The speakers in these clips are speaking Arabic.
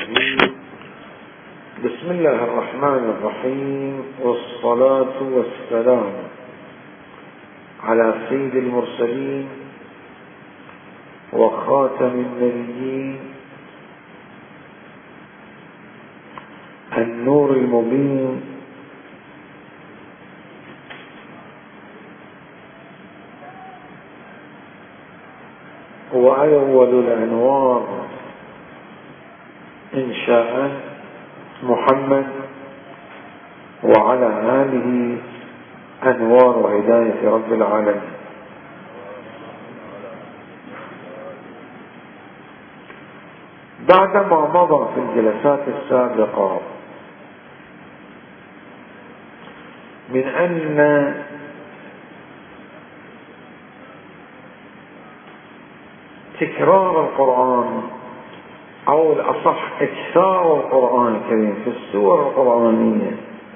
الرجيم. بسم الله الرحمن الرحيم، والصلاة والسلام على سيد المرسلين وخاتم النبيين النور المبين وأول الأنوار إن شاء محمد وعلى آله أنوار هداية رب العالمين. بعدما مضى في الجلسات السابقة من أن تكرار القرآن أو الأصح إكثار القرآن الكريم في السور القرآنية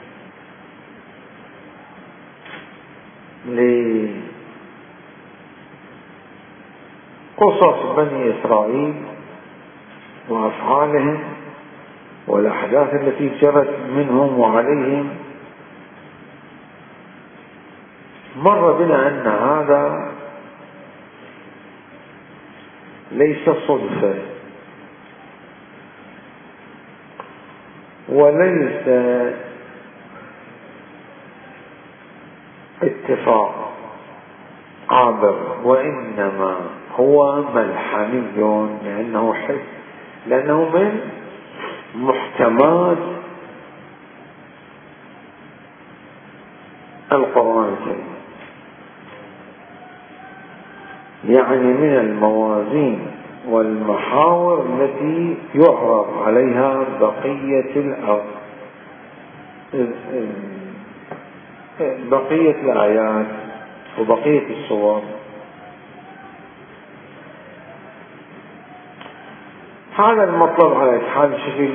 لقصص بني إسرائيل وأفعالهم والأحداث التي جرت منهم وعليهم، مر بنا أن هذا ليس صدفة وليس اتفاق عابر، وإنما هو ملحمي، لأنه من محكمات القرآن الكريم، يعني من الموازين والمحاور التي يعرض عليها بقية الآيات وبقية الصور. هذا المطلب على حال شكل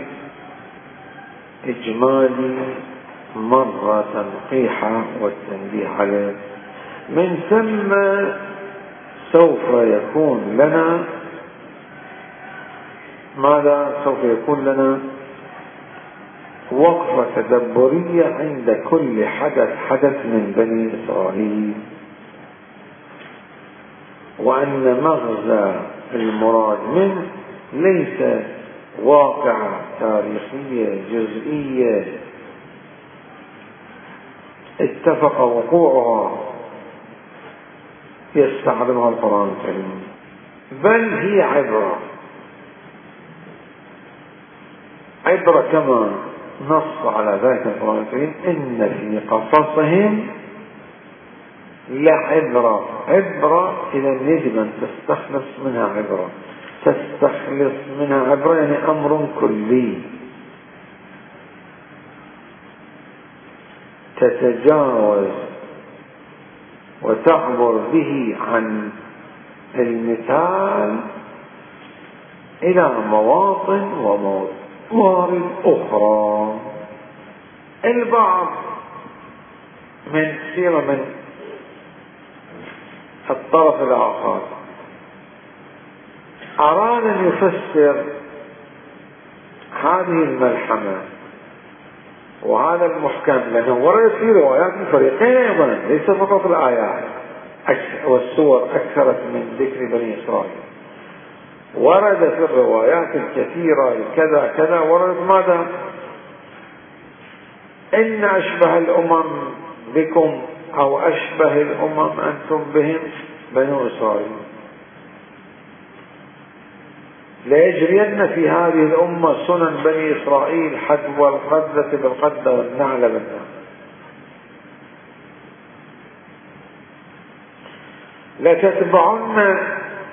إجمالي مرة تنقيحة والتنبيه عليه. من ثم سوف يكون لنا وقفة تدبرية عند كل حدث من بني إسرائيل، وأن مغزى المراد منه ليس واقعة تاريخية جزئية اتفق وقوعها يستعرضها القرآن الكريم، بل هي عبرة كما نص على ذلك القرآن الكريم: إن في قصصهم لعبرة. إذا يجب أن تستخلص منها عبرة، يعني أمر كلي تتجاوز وتعبر به عن المثال إلى مواطن وموارد أخرى. البعض من الطرف الآخر أراد أن يفسر هذه الملحمة وهذا المحكم، لأنه ورد في روايات من فريقين أيضا، ليس فقط الآيات والسور أكثرت من ذكر بني إسرائيل، ورد في الروايات الكثيرة كذا كذا، ورد ماذا؟ إن أشبه الأمم بكم أو أشبه الأمم أنتم بهم بنو إسرائيل، ليجرين في هذه الأمة سنن بني إسرائيل، حذو القذة بالقذة والنعل بالنعل. لتتبعن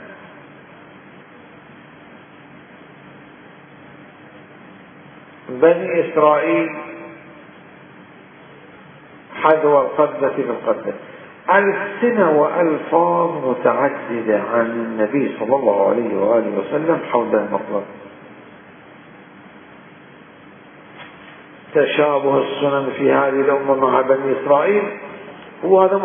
بني إسرائيل حذو القذة بالقذة. ألسنة وألفاظ متعددة عن النبي صلى الله عليه وآله وسلم حول المطلب. تشابه السنن في هذه الأمة مع بني إسرائيل، وهذا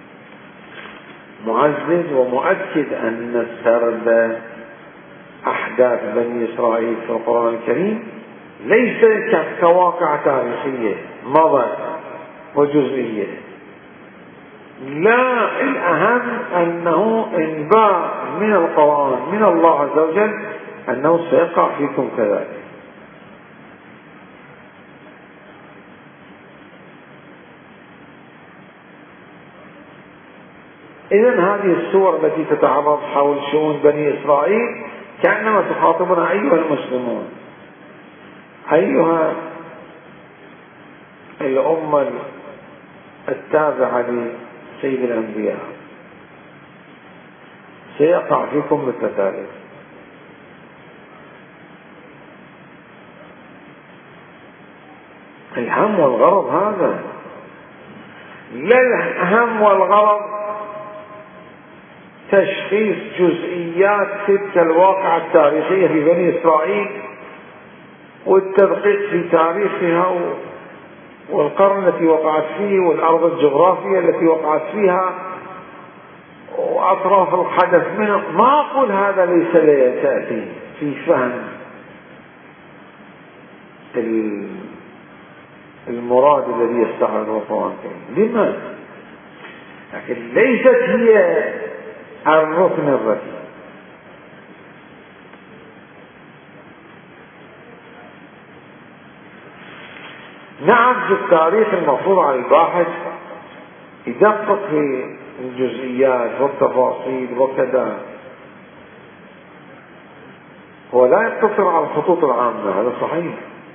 معزز ومؤكد أن السرد أحداث بني إسرائيل في القرآن الكريم ليس كواقع تاريخية مضى وجزئية، لا، الأهم أنه إنباء من القرآن من الله عز وجل أنه سيقع فيكم كذلك. إذن هذه السور التي تتعرض حول شؤون بني إسرائيل كأنما تخاطبنا أيها المسلمون، أيها الأمة التابعة لسيد الأنبياء، سيقع فيكم مثل ذلك. الهم والغرض هذا، لا الهم والغرض تشخيص جزئيات تلك الواقعة التاريخية في بني إسرائيل والتدقيق في تاريخها والقرن التي وقعت فيه والأرض الجغرافية التي وقعت فيها وأطراف الحدث منه. ما أقول هذا ليس تأتي في فهم المراد الذي يستعرضه القرآن الكريم، لما؟ لكن ليست هي الركن الرئيسي. نعم، في التاريخ المفروض على الباحث يدقق في الجزئيات والتفاصيل وكذا، هو لا يقتصر على الخطوط العامة، هذا صحيح،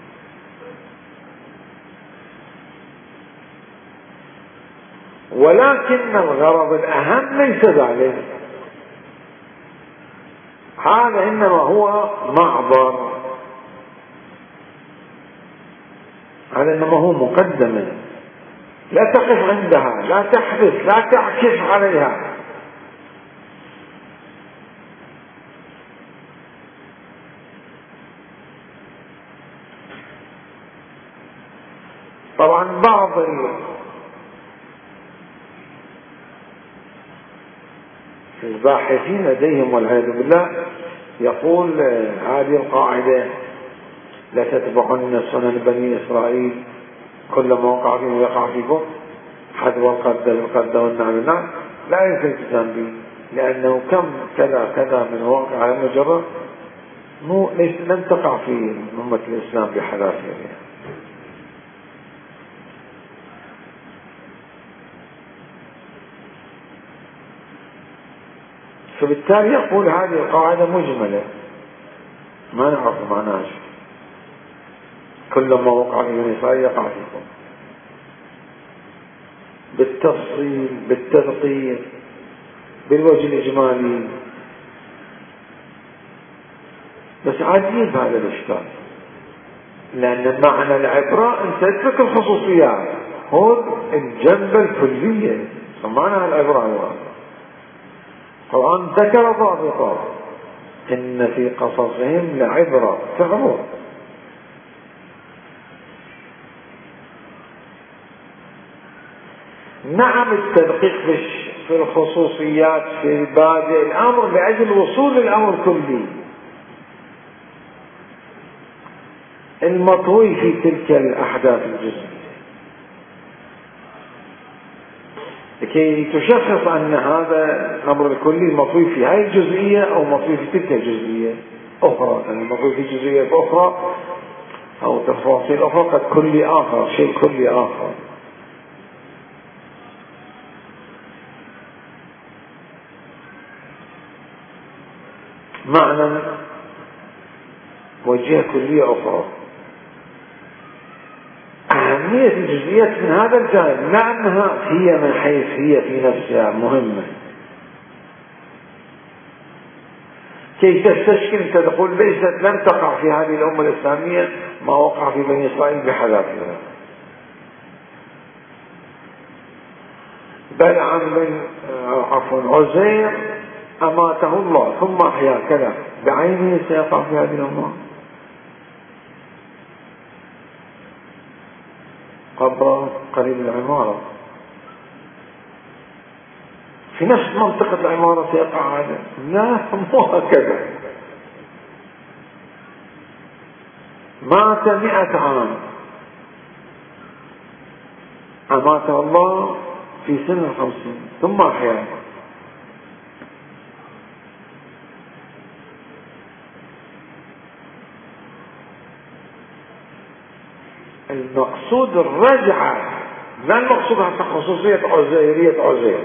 ولكن الغرض الأهم ليس ذلك، هذا إنما هو معبر، هذا إنما هو مقدمة، لا تقف عندها، لا تحبس، لا تعكف عليها. طبعا بعض الباحثين لديهم والعياذ بالله يقول هذه القاعدة لا تتبعن سنن بني إسرائيل كل ما وقع فيهم يقع فيكم حذو القد والنعم، لا يمكن الالتزام به، لأنه كم كذا كذا من واقع على مجرد لم تقع في أمة الإسلام بحذافيرها. فبالتالي يقول هذه القاعدة مجملة ما نعرف معناها كل ما وقع في بني إسرائيل يقع فيكم، بالتفصيل بالتدقيق بالوجه الإجمالي. بس عجيب هذا الإشكال، لأن معنى العبرة أن تترك الخصوصيات، هو الجنبة الكلية معنى العبرة. القرآن ذكر ضابطا إن في قصصهم لعبرة تعبر. نعم، التدقيق في الخصوصيات في بادئ الأمر لأجل الوصول للأمر الكلي المطوي في تلك الأحداث الجزئية، لكي تشخص أن هذا الأمر الكلي مطوي في هذه الجزئية أو مطوي في تلك الجزئية أخرى، يعني مطوي في جزئية أخرى أو تفاصيل أخرى قد كلي آخر، شيء كلي آخر. معنى وجهة كلية أخرى. أهمية الجزئيات من هذا الجانب، لا أنها هي من حيث هي في نفسها مهمة، كي تستشكل أنت تقول ليست لم تقع في هذه الأمة الإسلامية ما وقع في بني إسرائيل بحذافيرها، بل عزير أماته الله ثم أحيا كذا بعينه سيقع في هذه الأمة. قبر قريب العمارة في نفس منطقة العمارة سيقع هذا، لا مو هكذا، مات 100 عام، أماته الله في سن 50 ثم أحياه. المقصود الرجعة، لا المقصود حتى خصوصية عزيرية عزير.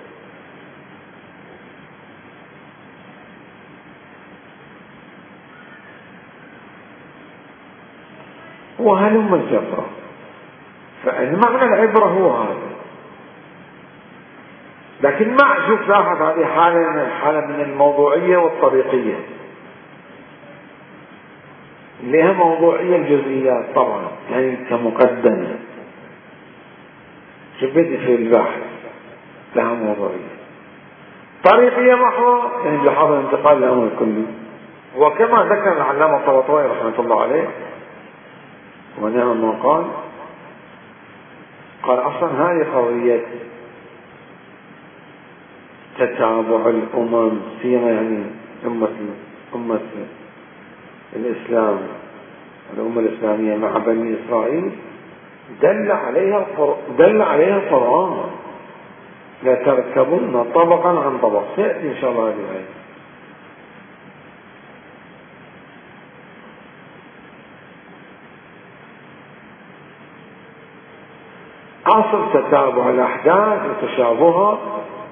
وهلم الجبر، فالمعنى العبرة هو هذا. لكن ما شوف لاحظ هذه حالة من الموضوعية والطريقية، لها موضوعية الجزئيات طبعا يعني كمقدمة، شبه في البحث لها موضوعية. طريقية محضة يعني لحظة انتقال الأمر الكلي. وكما ذكر العلامة الطباطبائي رحمة الله عليه ونعم ما قال أصلا هذه قضية تتابع الأمم سيما يعني أمة الإسلام، الأمة الإسلامية مع بني إسرائيل، دل عليها القرآن لتركبن طبقا عن طبق. سيأتي إن شاء الله هذه الآية. أصل تتابع الأحداث وتشابهها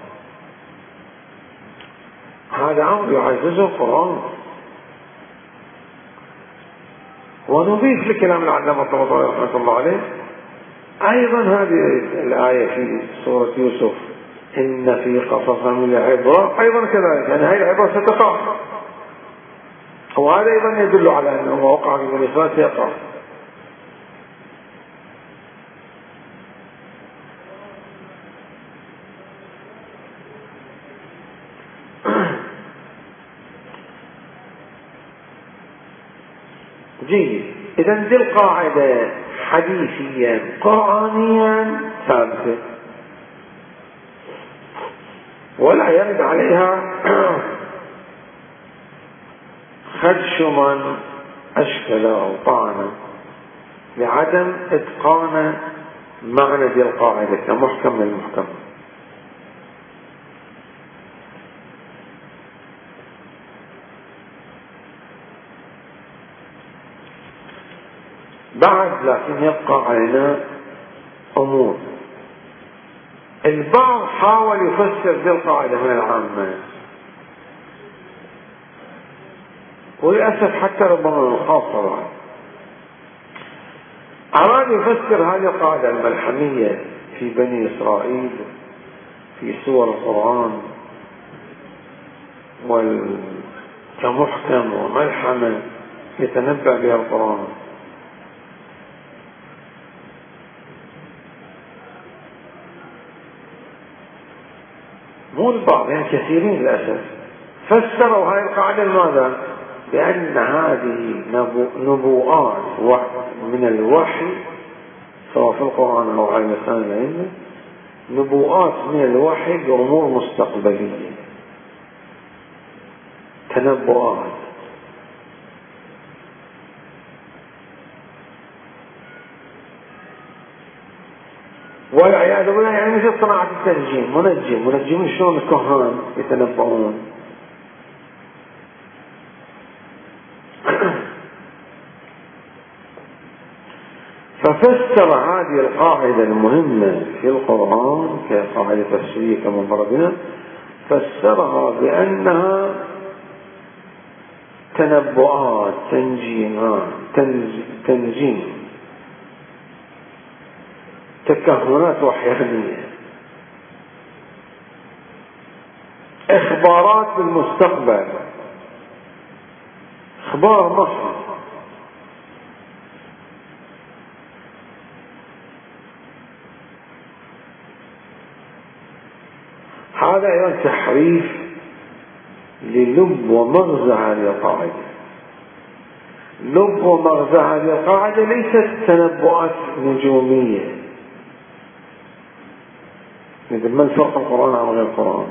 هذا أمر يعززه القرآن. ونضيف لكلام العلامة الطباطبائي رحمة الله عليه أيضا هذه الآية في سورة يوسف إن في قصصهم لعبرة، أيضا كذلك يعني هذه العبرة ستقع، وهذا أيضا يدل على أنه وقع في بني إسرائيل سيقع. جيد. إذا دي القاعدة حديثيا قرآنيا ثابتة ولا يرد عليها خدش من أشكل أو طعن لعدم إتقان معنى دي القاعدة كمحكم للمحكم. بعد لكن يبقى علينا أمور. البعض حاول يفسر ذي القاعدة من العامة، وللأسف حتى ربما الخاصة بعد أراد يفسر هذه القاعدة الملحمية في بني إسرائيل في سور القرآن كمحكم وملحمة يتنبأ بها القرآن. مو البعض يعني كثيرين للأسف فسروا هذه القاعدة لماذا؟ بأن هذه نبوءات من الوحي سواء في القرآن أو على لسان العلم، نبوءات من الوحي بأمور مستقبلية، تنبؤات. والعياذ بالله يعني مثل صناعة التنجيم، منجمين شلون الكهان يتنبؤون. ففسر هذه القاعدة المهمة في القرآن كقاعدة تفسيرية كما مر بنا، فسرها بأنها تنبؤات تنجيم تكهنات وحيانية، إخبارات بالمستقبل، إخبار مصر. هذا أيضا تحريف للب ومغزى هذه القاعدة. لب ومغزى هذه القاعدة ليست تنبؤات نجومية. مثل ما الفرق القرآن عن غير القرآن؟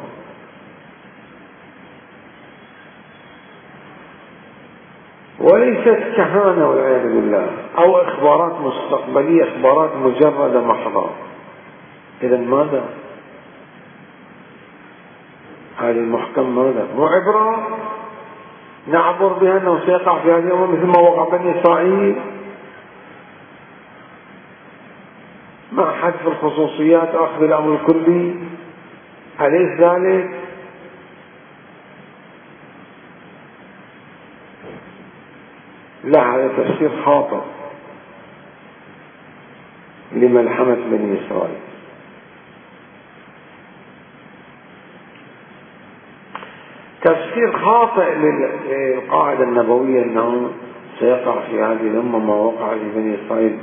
وليست كهانة والعياذ بالله، أو إخبارات مستقبلية، إخبارات مجردة محضة. إذا ماذا؟ هذه المحكم ماذا؟ مو عبرة نعبر بها أنه سيقع في هذه الأمة مثل ما وقع بني إسرائيل، مع حذف الخصوصيات وأخذ الأمر الكلي، أليس ذلك؟ لا، هذا تفسير خاطئ لملحمة بني إسرائيل. تفسير خاطئ للقاعدة النبوية أنه سيقع في هذه الأمة ما وقع لبني إسرائيل،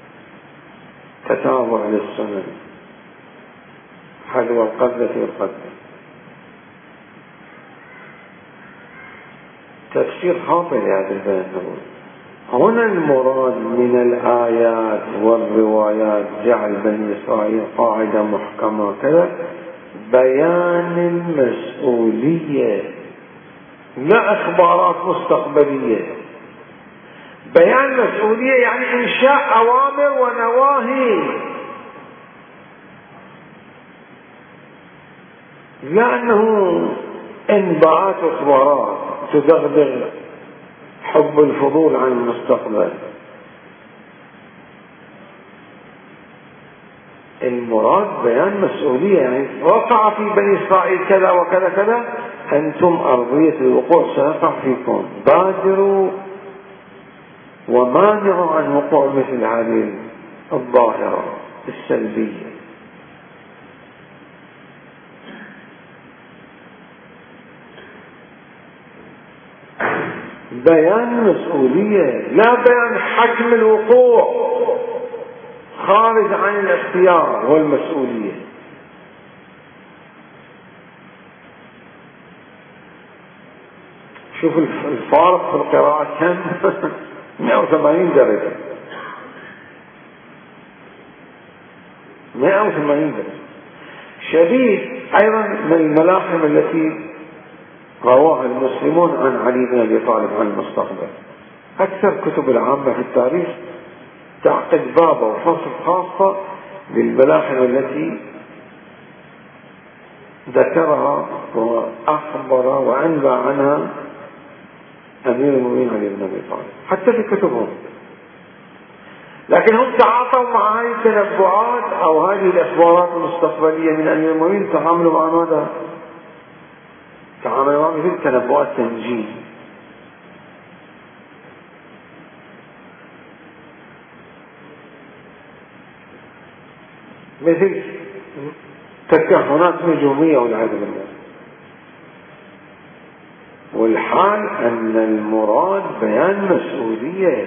تتابع للسنن، حذو القذة والقذة. تفسير خاطئ لهذا البيان النبوي. هنا المراد من الآيات والروايات جعل بني إسرائيل قاعدة محكمة كذا بيان المسؤولية، لا إخبارات مستقبلية. بيان مسؤولية يعني إنشاء أوامر ونواهي، لا أنه انباءات وإخبارات تدغدغ حب الفضول عن المستقبل. المراد بيان مسؤولية، يعني وقع في بني إسرائيل كذا وكذا كذا، أنتم أرضية الوقوع سيقع فيكم، بادروا ومانعوا عن وقوع مثل هذه الظاهرة السلبية. بيان مسؤولية، لا بيان حكم الوقوع خارج عن الاختيار والمسؤولية. شوف الفارق في القراءة كم 180 درجة، 180 درجة. شديد أيضا من الملاحم التي رواها المسلمون عن علي بن أبي طالب عن المستقبل. أكثر كتب العامة في التاريخ تعقد بابا وفصل خاصة للملاحم التي ذكرها وأخبر وأنبأ عنها أمير المؤمنين علي بن أبي طالب حتى في كتبهم. لكن هم تعاطوا مع هذه التنبؤات أو هذه الإخبارات المستقبلية من أمير المؤمنين، تعاملوا مع ماذا؟ تعاملوا مع مثل تنبؤات تنجيم، مثل تكهنات نجومية والعياذ بالله. والحال أن المراد بيان مسؤولية.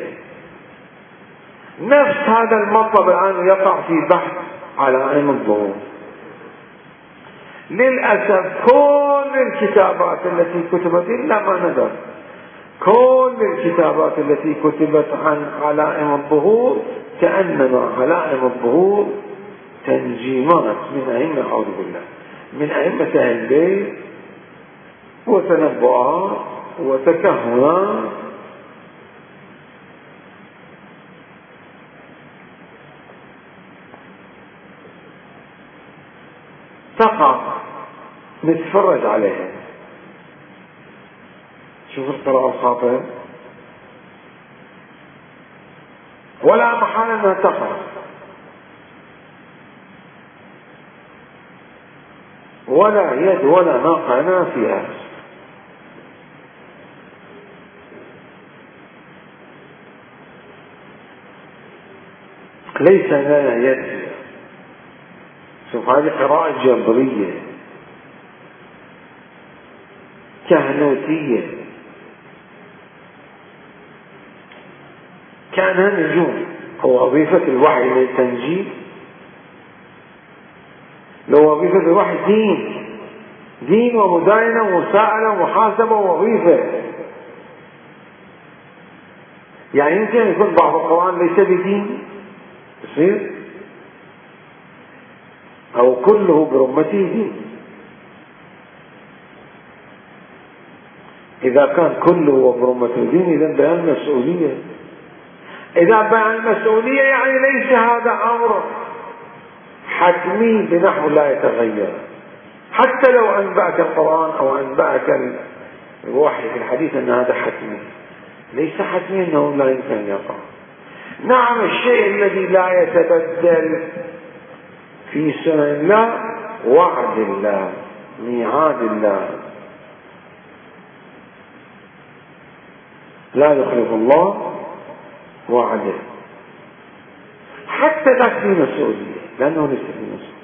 نفس هذا المطلب الآن يقع في بحث على علم الظهور. للأسف كل الكتابات التي كتبت إلا ما ندر، كل الكتابات التي كتبت عن علائم الظهور كأنما علائم الظهور تنجيمات من أئمة، أعوذ بالله، من أئمة أهل البيت، وتنبؤات وتكهنات. تقع نتفرج عليها. شوف القراءة الخاطئة، ولا محال أنها تقع، ولا يد ولا ناقة لنا فيها. ليس لنا يد. شوف هذه قراءة جبرية كهنوتية، كأنها نجوم. هو وظيفة الوحي للتنجيم، لو وظيفة الوحي دين ومداينة ومساءلة ومحاسبة ووظيفة. يعني يمكن يكون بعض القرآن ليس بدين يصير، أو كله برمته دين. إذا كان كله وبرمة الدين إذا بيان مسؤولية. إذا بيان مسؤولية يعني ليس هذا أمر حتمي بنحو لا يتغير. حتى لو أنبأك القرآن أو أنبأك الوحي في الحديث أن هذا حتمي، ليس حتمي أنه لا يمكن أن يقع. نعم الشيء الذي لا يتبدل في سنن الله وعد الله، ميعاد الله، لا يخلف الله وعده. حتى ذاك في مسؤولية، لأنه ليس في مسؤولية.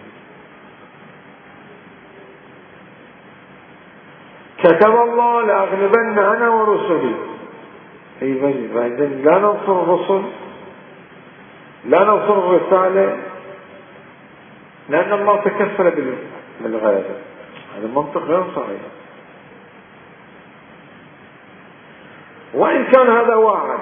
كتب الله لأغلبن أنا ورسلي. فإذا لا ننصر الرسل، لا ننصر الرسالة، لأن الله تكفل بالغير. هذا منطق غير صحيح. وإن كان هذا وعد،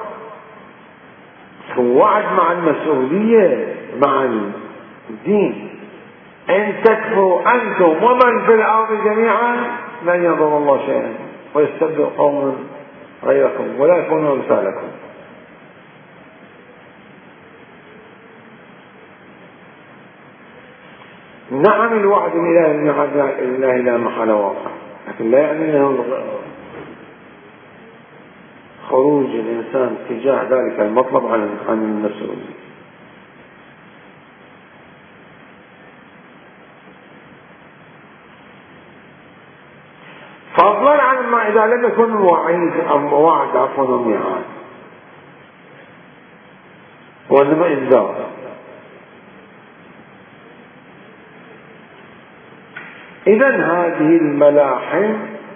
هو وعد مع المسؤولية مع الدين. إن تكفروا أنتم ومن في الأرض جميعا لن يضر الله شيئا ويستبدل قوما غيركم ولا يكونوا أمثالكم. نعم الوعد الإلهي الميعاد الإلهي لا محالة واقع، لكن لا يعني أنه خروج الإنسان تجاه ذلك المطلب عن المسؤولية. فضلا عن ما إذا لم يكن وعد عفوا وميعاد وإنما إنذار. إذن هذه الملاحم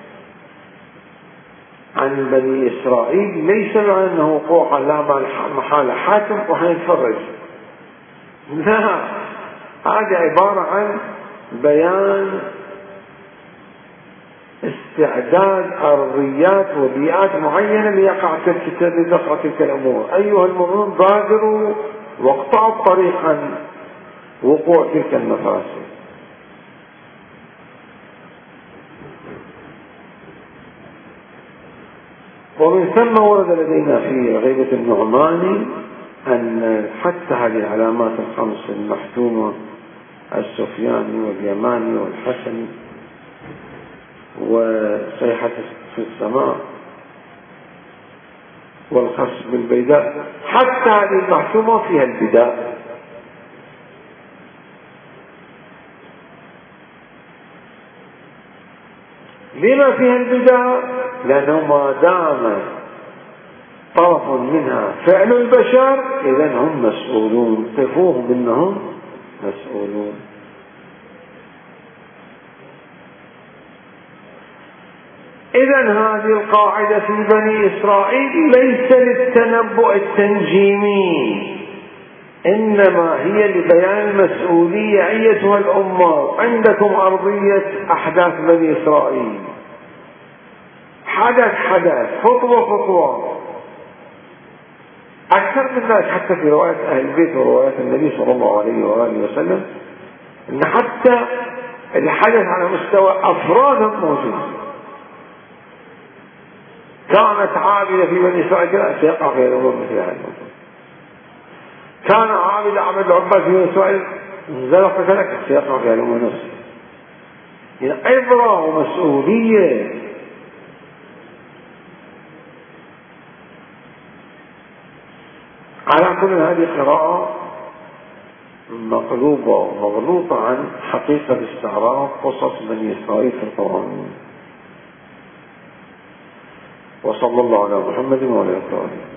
عن بني إسرائيل ليس معنى أنه وقوع لا محالة حاكم وحينفرج، لا، هذه عبارة عن بيان استعداد أرضيات وبيئات معينة ليقع تلك الأمور. أيها المؤمنون بادروا واقطعوا الطريق عن وقوع تلك المفاسد. ومن ثم ورد لدينا في غيبة النعماني أن حتى هذه العلامات الخمس المحتومة، السفياني واليماني والحسن وصيحة في السماء والخص بالبيداء، حتى هذه المحتومة فيها البداء. لما فيها البداء؟ لأنه ما دام طرف منها فعل البشر إذن هم مسؤولون، قفوهم إنهم مسؤولون. إذن هذه القاعدة في بني إسرائيل ليس للتنبؤ التنجيمي، إنما هي لبيان المسؤولية. أيتها الأمة عندكم أرضية أحداث بني إسرائيل، حدث خطوة خطوة. أكثر من ذلك حتى في رواية أهل البيت وروايات النبي صلى الله عليه وآله وسلم إن حتى الحدث على مستوى أفرادهم موجود. كانت عابدة في بني إسرائيل سيقع في الأمور مثل هذا. كان عابد العباد في بني إسرائيل انزلق فسلك سيقع في الأمور نفسه. يعني عبرة ومسؤولية. على كل هذه قراءة مقلوبة ومغلوطة عن حقيقة استعراض قصص بني إسرائيل في القرآن. وصلى الله على محمد وعلى آله وصحبه.